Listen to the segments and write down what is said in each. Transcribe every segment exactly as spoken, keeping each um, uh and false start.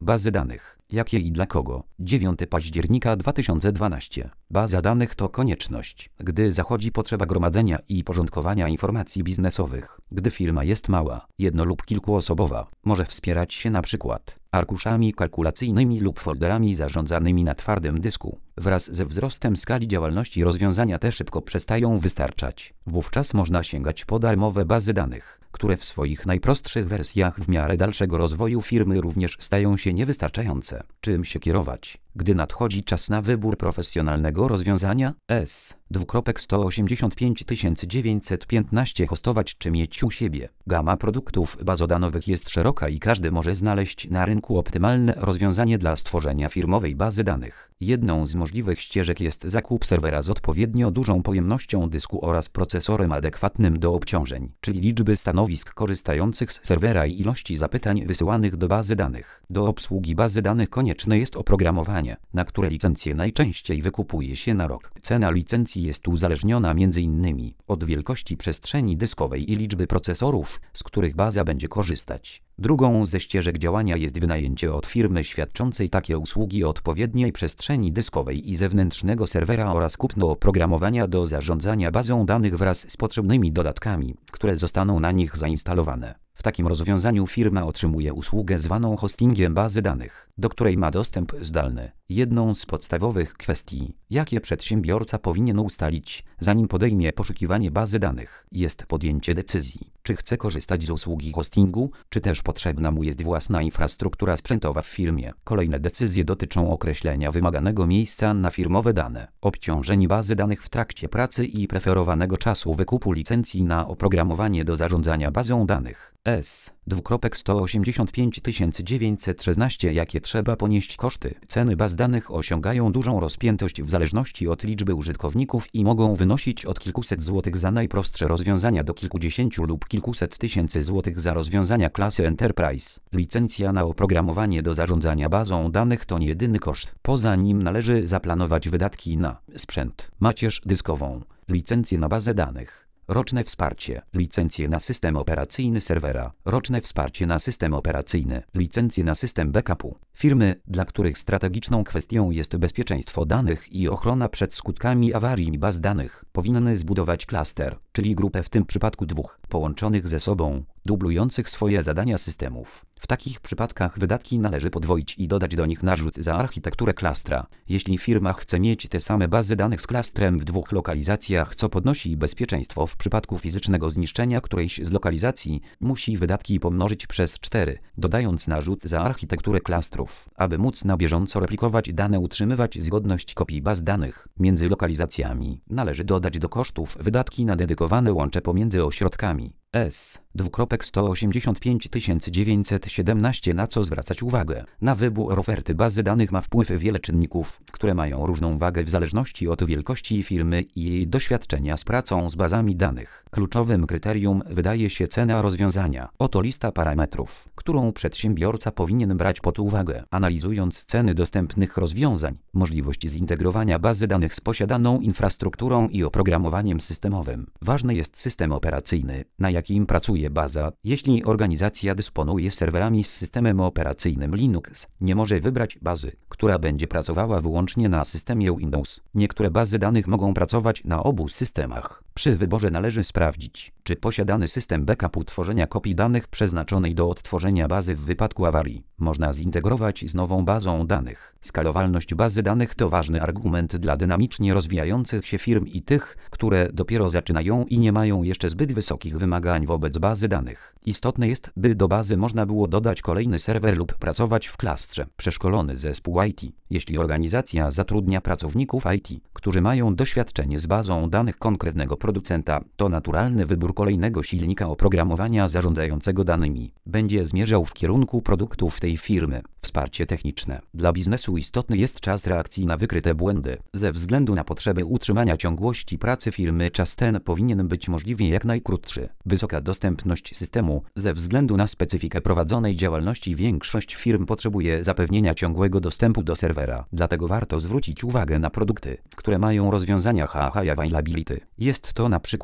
Bazy danych. Jakie i dla kogo? dziewiątego października dwa tysiące dwunastego. Baza danych to konieczność, gdy zachodzi potrzeba gromadzenia i porządkowania informacji biznesowych. Gdy firma jest mała, jedno- lub kilkuosobowa, może wspierać się na przykład arkuszami kalkulacyjnymi lub folderami zarządzanymi na twardym dysku. Wraz ze wzrostem skali działalności rozwiązania te szybko przestają wystarczać. Wówczas można sięgać po darmowe bazy danych, które w swoich najprostszych wersjach w miarę dalszego rozwoju firmy również stają się niewystarczające. Czym się kierować, gdy nadchodzi czas na wybór profesjonalnego rozwiązania? S. sto osiemdziesiąt pięć tysięcy dziewięćset piętnaście hostować czy mieć u siebie. Gama produktów bazodanowych jest szeroka i każdy może znaleźć na rynku optymalne rozwiązanie dla stworzenia firmowej bazy danych. Jedną z możliwych ścieżek jest zakup serwera z odpowiednio dużą pojemnością dysku oraz procesorem adekwatnym do obciążeń, czyli liczby stanowisk korzystających z serwera i ilości zapytań wysyłanych do bazy danych. Do obsługi bazy danych konieczne jest oprogramowanie, na które licencje najczęściej wykupuje się na rok. Cena licencji jest uzależniona między innymi od wielkości przestrzeni dyskowej i liczby procesorów, z których baza będzie korzystać. Drugą ze ścieżek działania jest wynajęcie od firmy świadczącej takie usługi odpowiedniej przestrzeni dyskowej i zewnętrznego serwera oraz kupno oprogramowania do zarządzania bazą danych wraz z potrzebnymi dodatkami, które zostaną na nich zainstalowane. W takim rozwiązaniu firma otrzymuje usługę zwaną hostingiem bazy danych, do której ma dostęp zdalny. Jedną z podstawowych kwestii, jakie przedsiębiorca powinien ustalić, zanim podejmie poszukiwanie bazy danych, jest podjęcie decyzji, czy chce korzystać z usługi hostingu, czy też potrzebna mu jest własna infrastruktura sprzętowa w firmie. Kolejne decyzje dotyczą określenia wymaganego miejsca na firmowe dane, obciążeń bazy danych w trakcie pracy i preferowanego czasu wykupu licencji na oprogramowanie do zarządzania bazą danych. S. sto osiemdziesiąt pięć tysięcy dziewięćset szesnaście. Jakie trzeba ponieść koszty? Ceny baz danych osiągają dużą rozpiętość w zależności od liczby użytkowników i mogą wynosić od kilkuset złotych za najprostsze rozwiązania do kilkudziesięciu lub kilkuset tysięcy złotych za rozwiązania klasy Enterprise. Licencja na oprogramowanie do zarządzania bazą danych to nie jedyny koszt. Poza nim należy zaplanować wydatki na sprzęt, macierz dyskową, licencję na bazę danych, roczne wsparcie, licencje na system operacyjny serwera, roczne wsparcie na system operacyjny, licencje na system backupu. Firmy, dla których strategiczną kwestią jest bezpieczeństwo danych i ochrona przed skutkami awarii baz danych, powinny zbudować klaster, czyli grupę w tym przypadku dwóch, połączonych ze sobą, dublujących swoje zadania systemów. W takich przypadkach wydatki należy podwoić i dodać do nich narzut za architekturę klastra. Jeśli firma chce mieć te same bazy danych z klastrem w dwóch lokalizacjach, co podnosi bezpieczeństwo w przypadku fizycznego zniszczenia którejś z lokalizacji, musi wydatki pomnożyć przez cztery, dodając narzut za architekturę klastrów. Aby móc na bieżąco replikować dane, utrzymywać zgodność kopii baz danych między lokalizacjami, należy dodać do kosztów wydatki na dedykowane łącze pomiędzy ośrodkami. S. sto osiemdziesiąt pięć tysięcy dziewięćset siedemnaście. Na co zwracać uwagę? Na wybór oferty bazy danych ma wpływ wiele czynników, które mają różną wagę w zależności od wielkości firmy i jej doświadczenia z pracą z bazami danych. Kluczowym kryterium wydaje się cena rozwiązania. Oto lista parametrów, którą przedsiębiorca powinien brać pod uwagę, analizując ceny dostępnych rozwiązań, możliwość zintegrowania bazy danych z posiadaną infrastrukturą i oprogramowaniem systemowym. Ważny jest system operacyjny, na jakim pracuje baza. Jeśli organizacja dysponuje serwerami z systemem operacyjnym Linux, nie może wybrać bazy, która będzie pracowała wyłącznie na systemie Windows. Niektóre bazy danych mogą pracować na obu systemach. Przy wyborze należy sprawdzić, czy posiadany system backupu tworzenia kopii danych przeznaczonej do odtworzenia bazy w wypadku awarii można zintegrować z nową bazą danych. Skalowalność bazy danych to ważny argument dla dynamicznie rozwijających się firm i tych, które dopiero zaczynają i nie mają jeszcze zbyt wysokich wymagań wobec bazy danych. Istotne jest, by do bazy można było dodać kolejny serwer lub pracować w klastrze. Przeszkolony zespół I T. Jeśli organizacja zatrudnia pracowników I T, którzy mają doświadczenie z bazą danych konkretnego producenta, to naturalny wybór kolejnego silnika oprogramowania zarządzającego danymi będzie zmierzał w kierunku produktów tej firmy. Wsparcie techniczne. Dla biznesu istotny jest czas reakcji na wykryte błędy. Ze względu na potrzeby utrzymania ciągłości pracy firmy czas ten powinien być możliwie jak najkrótszy. Wysoka dostępność systemu. Ze względu na specyfikę prowadzonej działalności większość firm potrzebuje zapewnienia ciągłego dostępu do serwera. Dlatego warto zwrócić uwagę na produkty, które mają rozwiązania High Availability. Jest to na przykład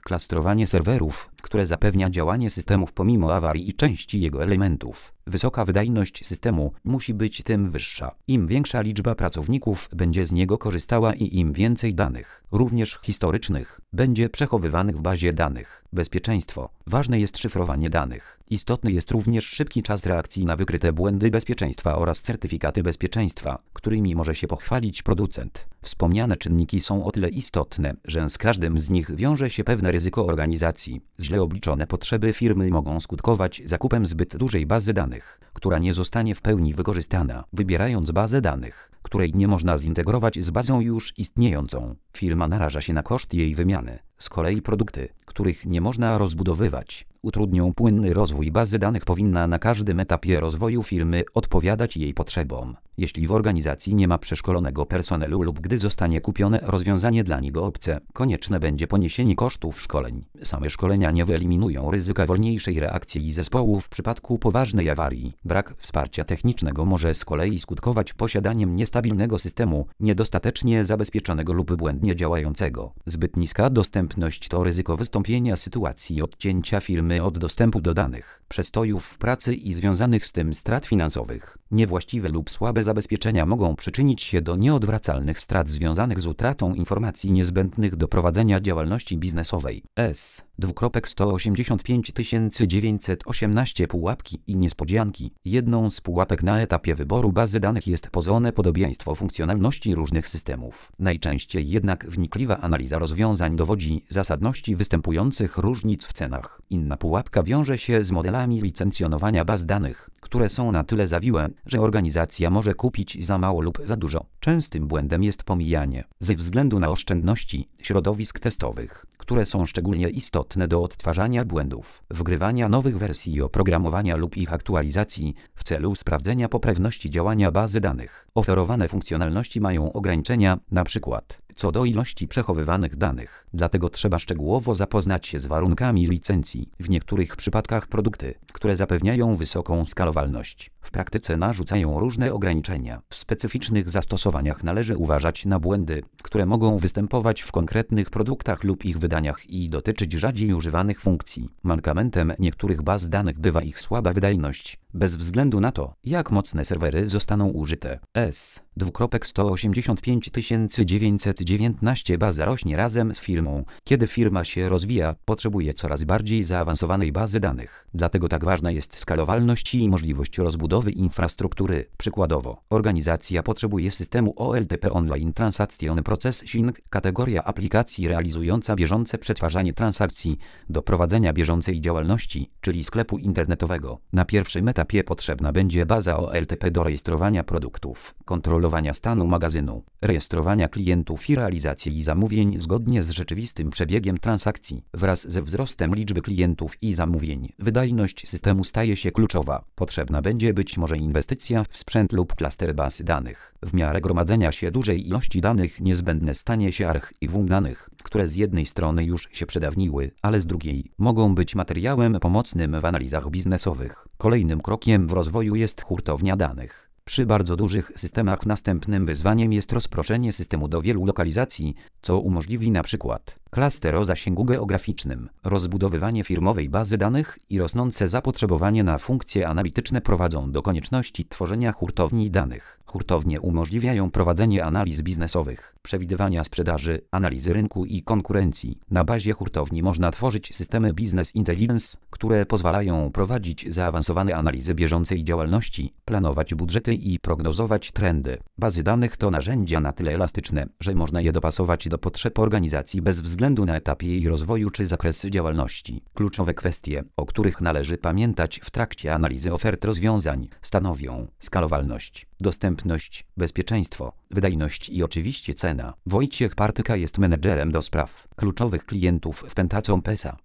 Klastrowanie serwerów, które zapewnia działanie systemów pomimo awarii i części jego elementów. Wysoka wydajność systemu musi być tym wyższa. Im większa liczba pracowników będzie z niego korzystała i im więcej danych, również historycznych, będzie przechowywanych w bazie danych. Bezpieczeństwo. Ważne jest szyfrowanie danych. Istotny jest również szybki czas reakcji na wykryte błędy bezpieczeństwa oraz certyfikaty bezpieczeństwa, którymi może się pochwalić producent. Wspomniane czynniki są o tyle istotne, że z każdym z nich wiąże się pewne ryzyko organizacji. Źle obliczone potrzeby firmy mogą skutkować zakupem zbyt dużej bazy danych, która nie zostanie w pełni wykorzystana. Wybierając bazę danych, której nie można zintegrować z bazą już istniejącą, firma naraża się na koszt jej wymiany. Z kolei produkty, których nie można rozbudowywać, utrudnią płynny rozwój bazy danych. Powinna na każdym etapie rozwoju firmy odpowiadać jej potrzebom. Jeśli w organizacji nie ma przeszkolonego personelu lub gdy zostanie kupione rozwiązanie dla niego obce, konieczne będzie poniesienie kosztów szkoleń. Same szkolenia nie wyeliminują ryzyka wolniejszej reakcji zespołu w przypadku poważnej awarii. Brak wsparcia technicznego może z kolei skutkować posiadaniem niestabilnego systemu, niedostatecznie zabezpieczonego lub błędnie działającego. Zbyt niska dostępność to ryzyko wystąpienia sytuacji odcięcia firmy od dostępu do danych, przestojów w pracy i związanych z tym strat finansowych. Niewłaściwe lub słabe zabezpieczenia mogą przyczynić się do nieodwracalnych strat związanych z utratą informacji niezbędnych do prowadzenia działalności biznesowej. S. sto osiemdziesiąt pięć tysięcy dziewięćset osiemnaście Pułapki i niespodzianki. Jedną z pułapek na etapie wyboru bazy danych jest pozorne podobieństwo funkcjonalności różnych systemów. Najczęściej jednak wnikliwa analiza rozwiązań dowodzi zasadności występujących różnic w cenach. Inna pułapka wiąże się z modelami licencjonowania baz danych, które są na tyle zawiłe, że organizacja może kupić za mało lub za dużo. Częstym błędem jest pomijanie, ze względu na oszczędności, środowisk testowych, które są szczególnie istotne do odtwarzania błędów, wgrywania nowych wersji oprogramowania lub ich aktualizacji w celu sprawdzenia poprawności działania bazy danych. Oferowane funkcjonalności mają ograniczenia, np. co do ilości przechowywanych danych. Dlatego trzeba szczegółowo zapoznać się z warunkami licencji. W niektórych przypadkach produkty, które zapewniają wysoką skalowalność, w praktyce narzucają różne ograniczenia. W specyficznych zastosowaniach należy uważać na błędy, które mogą występować w konkretnych produktach lub ich wydaniach i dotyczyć rzadziej używanych funkcji. Mankamentem niektórych baz danych bywa ich słaba wydajność, bez względu na to, jak mocne serwery zostaną użyte. S. sto osiemdziesiąt pięć tysięcy dziewięćset dziewiętnaście Baza rośnie razem z firmą. Kiedy firma się rozwija, potrzebuje coraz bardziej zaawansowanej bazy danych. Dlatego tak ważna jest skalowalność i możliwość rozbudowy infrastruktury. Przykładowo, organizacja potrzebuje systemu O L T P Online Transaction Processing, kategoria aplikacji realizująca bieżące przetwarzanie transakcji do prowadzenia bieżącej działalności, czyli sklepu internetowego. Na pierwszym etapie potrzebna będzie baza O L T P do rejestrowania produktów, kontrolowania stanu magazynu, rejestrowania klientów i realizacji zamówień zgodnie z rzeczywistym przebiegiem transakcji. Wraz ze wzrostem liczby klientów i zamówień, wydajność systemu staje się kluczowa. Potrzebna będzie być może inwestycja w sprzęt lub klaster baz danych. W miarę gromadzenia się dużej ilości danych niezbędne stanie się archiwum danych, które z jednej strony już się przedawniły, ale z drugiej mogą być materiałem pomocnym w analizach biznesowych. Kolejnym krokiem w rozwoju jest hurtownia danych. Przy bardzo dużych systemach następnym wyzwaniem jest rozproszenie systemu do wielu lokalizacji, co umożliwi na przykład klaster o zasięgu geograficznym. Rozbudowywanie firmowej bazy danych i rosnące zapotrzebowanie na funkcje analityczne prowadzą do konieczności tworzenia hurtowni danych. Hurtownie umożliwiają prowadzenie analiz biznesowych, przewidywania sprzedaży, analizy rynku i konkurencji. Na bazie hurtowni można tworzyć systemy Business Intelligence, które pozwalają prowadzić zaawansowane analizy bieżącej działalności, planować budżety i prognozować trendy. Bazy danych to narzędzia na tyle elastyczne, że można je dopasować do potrzeb organizacji bez względu na etap jej rozwoju czy zakres działalności. Kluczowe kwestie, o których należy pamiętać w trakcie analizy ofert rozwiązań, stanowią skalowalność, dostępność, bezpieczeństwo, wydajność i oczywiście cena. Wojciech Partyka jest menedżerem do spraw kluczowych klientów w Pentacom P S A.